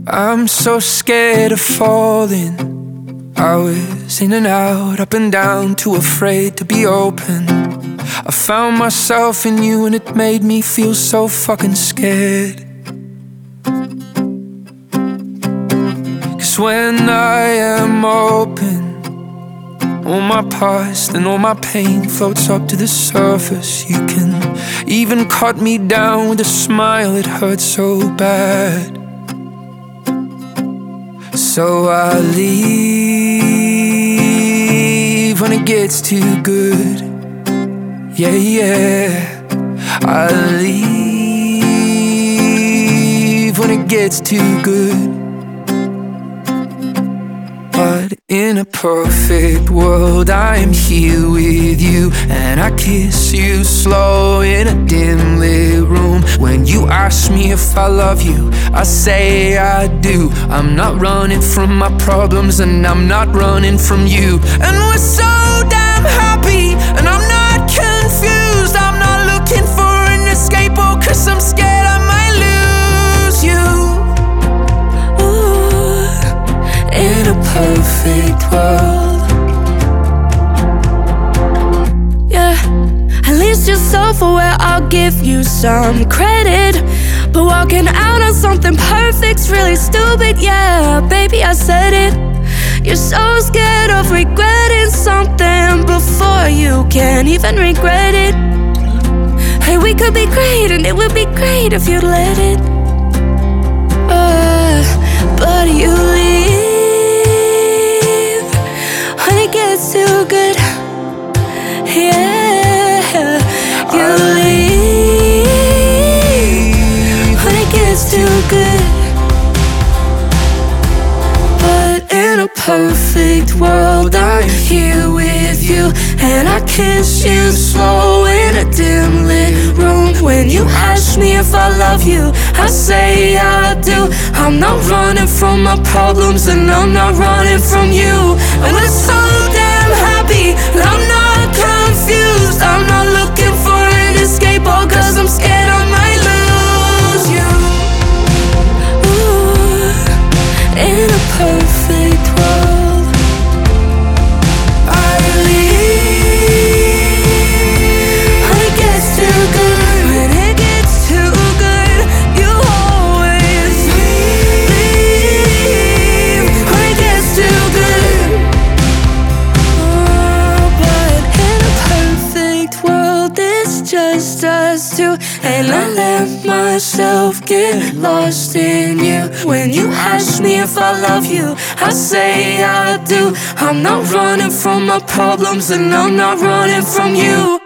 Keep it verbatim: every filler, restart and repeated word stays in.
I'm so scared of falling. I was in and out, up and down, too afraid to be open. I found myself in you and it made me feel so fucking scared. Cause when I am open, all my past and all my pain floats up to the surface. You can even cut me down with a smile, it hurts so bad. So I leave when it gets too good. Yeah, yeah. I leave when it gets too good. But in a perfect world, I am here with you, and I kiss you slow in a dim lit room. When you ask me if I love you, I say I do. I'm not running from my problems, and I'm not running from you. And we're so damn happy, and I'm not confused. I'm not looking for an escape, oh, cause I'm scared I might lose you. In a perfect world, yeah, at least you're self-aware, I'll give you some credit. But walking out on something perfect's really stupid, yeah. Baby, I said it. You're so scared of regretting something before you can even regret it. Hey, we could be great, and it would be great if you'd let it. uh, But you leave when it gets too good. Yeah, you leave when it gets too good. But in a perfect world, I'm here with you, and I kiss you slow in a dim lit room. When you ask me if I love you, I say I do. I'm not running from my problems, and I'm not running from you. And we're so damn happy, and I'm not confused. I'm not looking for an escape, oh, cause I'm scared I might lose you. Ooh, in a perfect world, I leave when it gets too good. When it gets too good, you always leave when it gets too good. Oh, but in a perfect world, it's just us two, and I let myself get lost in you. When you ask me if I love you, I say I do. I'm not running from my problems, and I'm not running from you.